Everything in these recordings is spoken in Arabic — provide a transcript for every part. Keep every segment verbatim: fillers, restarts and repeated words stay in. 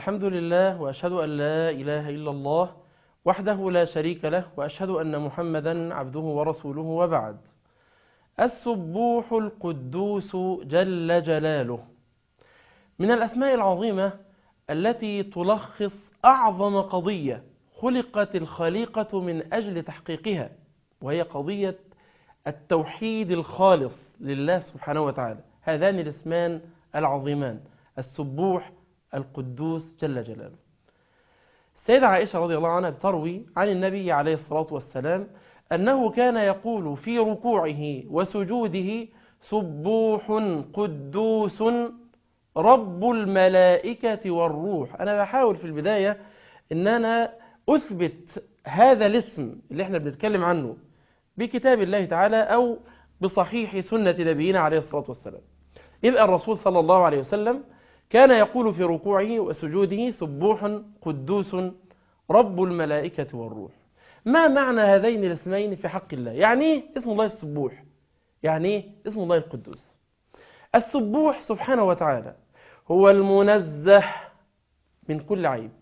الحمد لله، وأشهد أن لا إله إلا الله وحده لا شريك له، وأشهد أن محمدا عبده ورسوله، وبعد. السبوح القدوس جل جلاله من الأسماء العظيمة التي تلخص أعظم قضية خلقت الخليقة من أجل تحقيقها، وهي قضية التوحيد الخالص لله سبحانه وتعالى. هذان الاسمان العظيمان السبوح القدوس جل جلاله. السيدة عائشة رضي الله عنها بتروي عن النبي عليه الصلاة والسلام أنه كان يقول في ركوعه وسجوده: سبوح قدوس رب الملائكة والروح. أنا بحاول في البداية أن أنا أثبت هذا الاسم اللي احنا بنتكلم عنه بكتاب الله تعالى أو بصحيح سنة نبينا عليه الصلاة والسلام. يبقى الرسول صلى الله عليه وسلم كان يقول في ركوعه وسجوده: سبوح قدوس رب الملائكة والروح. ما معنى هذين الاسمين في حق الله؟ يعني ايه اسم الله السبوح؟ يعني ايه اسم الله القدوس؟ السبوح سبحانه وتعالى هو المنزه من كل عيب،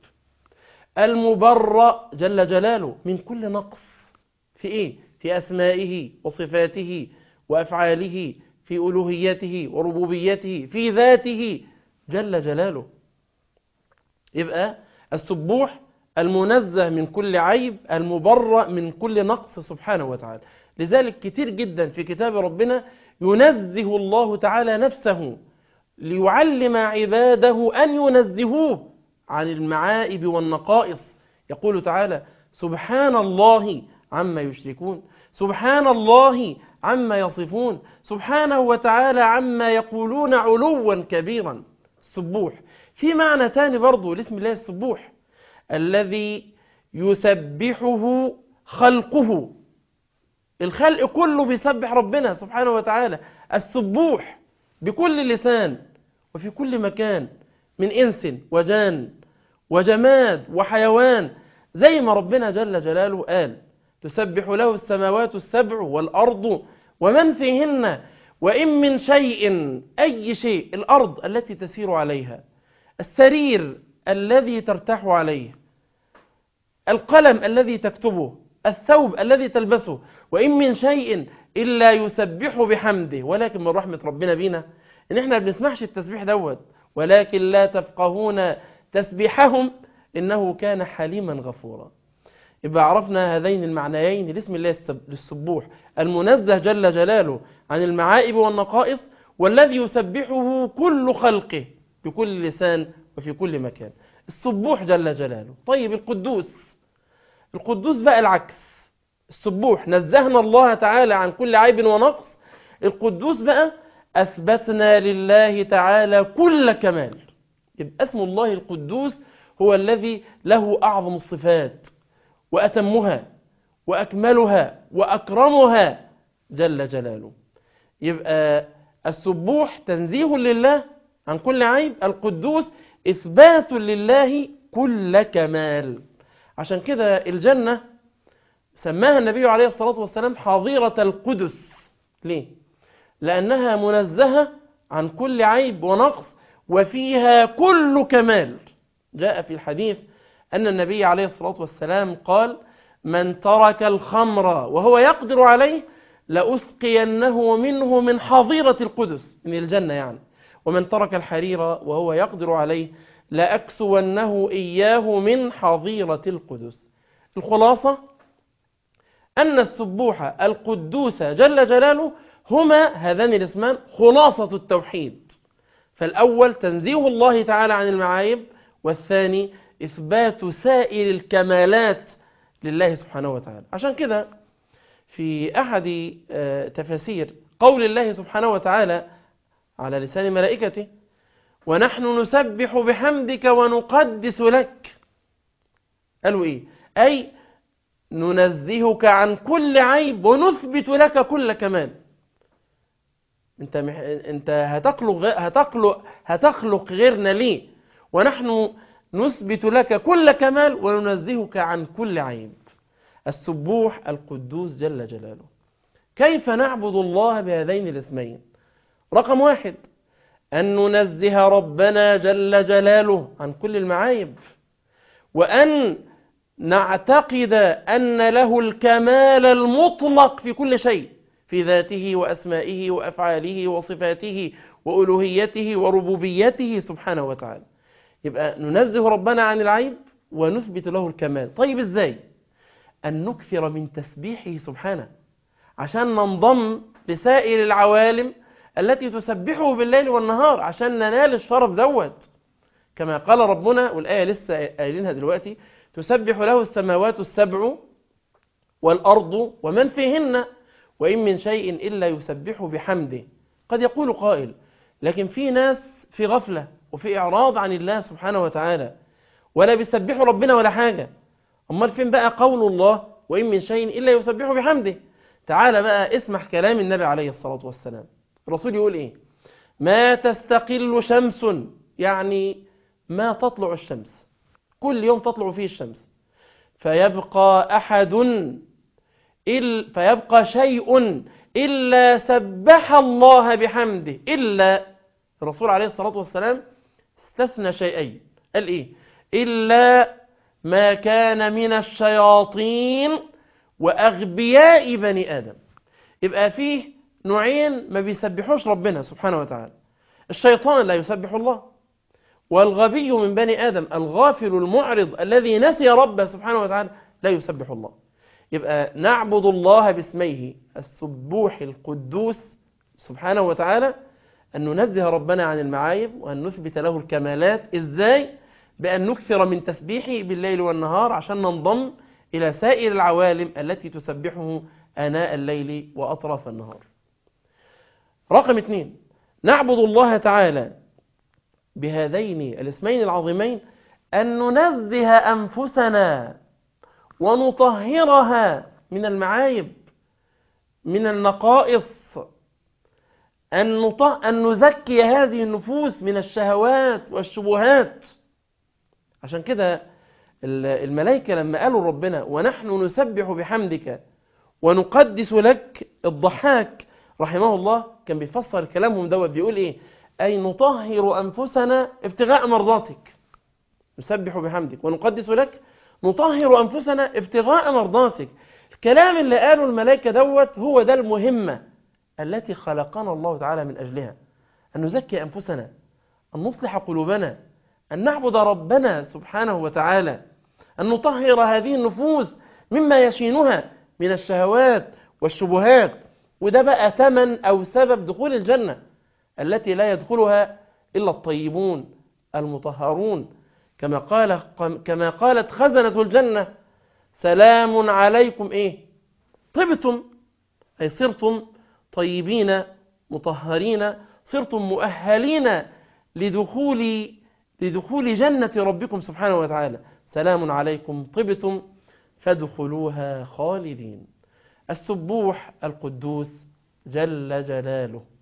المبرأ جل جلاله من كل نقص. في ايه؟ في أسمائه وصفاته وأفعاله، في ألوهيته وربوبيته، في ذاته جل جلاله. يبقى السبوح المنزه من كل عيب، المبرأ من كل نقص سبحانه وتعالى. لذلك كتير جدا في كتاب ربنا ينزه الله تعالى نفسه ليعلم عباده أن ينزهوه عن المعائب والنقائص. يقول تعالى: سبحان الله عما يشركون، سبحان الله عما يصفون، سبحانه وتعالى عما يقولون علوا كبيرا. السبوح في معنى تاني برضو لاسم الله السبوح: الذي يسبحه خلقه. الخلق كله بيسبح ربنا سبحانه وتعالى. السبوح بكل لسان وفي كل مكان، من إنس وجان وجماد وحيوان، زي ما ربنا جل جلاله قال: تسبح له السماوات السبع والأرض ومن فيهن وإن من شيء، أي شيء، الأرض التي تسير عليها، السرير الذي ترتاح عليه، القلم الذي تكتبه، الثوب الذي تلبسه، وإن من شيء إلا يسبح بحمده. ولكن من رحمة ربنا بينا إن إحنا بنسمعش التسبيح دوت، ولكن لا تفقهون تسبيحهم إنه كان حليما غفورا. يبقى عرفنا هذين المعنيين لاسم الله السبوح: المنزه جل جلاله عن المعائب والنقائص، والذي يسبحه كل خلقه بكل لسان وفي كل مكان. السبوح جل جلاله. طيب القدوس، القدوس بقى العكس. السبوح نزهنا الله تعالى عن كل عيب ونقص، القدوس بقى أثبتنا لله تعالى كل كمال. يبقى اسم الله القدوس هو الذي له أعظم الصفات وأتمها وأكملها وأكرمها جل جلاله. يبقى السبوح تنزيه لله عن كل عيب، القدوس إثبات لله كل كمال. عشان كده الجنة سماها النبي عليه الصلاة والسلام حظيرة القدس. ليه؟ لأنها منزهة عن كل عيب ونقص وفيها كل كمال. جاء في الحديث أن النبي عليه الصلاة والسلام قال: من ترك الخمر وهو يقدر عليه لأسقينه منه من حظيرة القدس، من الجنة يعني. ومن ترك الحرير وهو يقدر عليه لأكسونه إياه من حظيرة القدس. الخلاصة أن السبوح القدوس جل جلاله هما هذان الاسمان خلاصة التوحيد. فالأول تنزيه الله تعالى عن المعايب، والثاني إثبات سائر الكمالات لله سبحانه وتعالى. عشان كده في أحد تفاسير قول الله سبحانه وتعالى على لسان ملائكته: ونحن نسبح بحمدك ونقدس لك. قالوا إيه؟ أي ننزهك عن كل عيب ونثبت لك كل كمال. انت مح... انت هتخلق غ... هتخلق هتخلق غيرنا ليه؟ ونحن نثبت لك كل كمال وننزهك عن كل عيب. السبوح القدوس جل جلاله. كيف نعبد الله بهذين الاسمين؟ رقم واحد: أن ننزه ربنا جل جلاله عن كل المعايب، وأن نعتقد أن له الكمال المطلق في كل شيء، في ذاته وأسمائه وأفعاله وصفاته وألوهيته وربوبيته سبحانه وتعالى. يبقى ننزه ربنا عن العيب ونثبت له الكمال. طيب إزاي؟ أن نكثر من تسبيحه سبحانه عشان ننضم لسائر العوالم التي تسبحه بالليل والنهار عشان ننال الشرف دوت، كما قال ربنا، والآية لسه قايلينها دلوقتي: تسبح له السماوات السبع والأرض ومن فيهن وإن من شيء إلا يسبح بحمده. قد يقول قائل: لكن في ناس في غفلة وفي إعراض عن الله سبحانه وتعالى ولا بيسبحوا ربنا ولا حاجة، أمال فين بقى قول الله وإن من شيء إلا يسبح بحمده؟ تعال بقى اسمح كلام النبي عليه الصلاة والسلام. الرسول يقول إيه؟ ما تستقل شمس، يعني ما تطلع الشمس، كل يوم تطلع فيه الشمس، فيبقى أحد إل فيبقى شيء إلا سبح الله بحمده، إلا الرسول عليه الصلاة والسلام استثنى شيئين، قال إيه؟ إلا ما كان من الشياطين وأغبياء بني آدم. يبقى فيه نوعين ما بيسبحوش ربنا سبحانه وتعالى: الشيطان لا يسبح الله، والغبي من بني آدم الغافل المعرض الذي نسي ربه سبحانه وتعالى لا يسبح الله. يبقى نعبد الله باسميه السبوح القدوس سبحانه وتعالى، أن ننزه ربنا عن المعايب وأن نثبت له الكمالات. إزاي؟ بأن نكثر من تسبيحه بالليل والنهار عشان ننضم إلى سائر العوالم التي تسبحه آناء الليل وأطراف النهار. رقم اثنين، نعبد الله تعالى بهذين الاسمين العظيمين أن ننزه أنفسنا ونطهرها من المعايب، من النقائص، أن, أن نزكي هذه النفوس من الشهوات والشبهات. عشان كده الملائكة لما قالوا ربنا ونحن نسبح بحمدك ونقدس لك، الضحاك رحمه الله كان بيفسر كلامهم دوت بيقول إيه؟ أي نطهر أنفسنا ابتغاء مرضاتك، نسبح بحمدك ونقدس لك، نطهر أنفسنا ابتغاء مرضاتك. الكلام اللي قاله الملائكة دوت هو ده المهمة التي خلقنا الله تعالى من أجلها، أن نزكي أنفسنا، أن نصلح قلوبنا، أن نعبد ربنا سبحانه وتعالى، أن نطهر هذه النفوس مما يشينها من الشهوات والشبهات. وده بقى ثمن أو سبب دخول الجنة التي لا يدخلها إلا الطيبون المطهرون، كما قال كما قالت خزنة الجنة: سلام عليكم إيه؟ طبتم، أي صرتم طيبين مطهرين، صرتم مؤهلين لدخول لدخول جنة ربكم سبحانه وتعالى. سلام عليكم طبتم فادخلوها خالدين. السبوح القدوس جل جلاله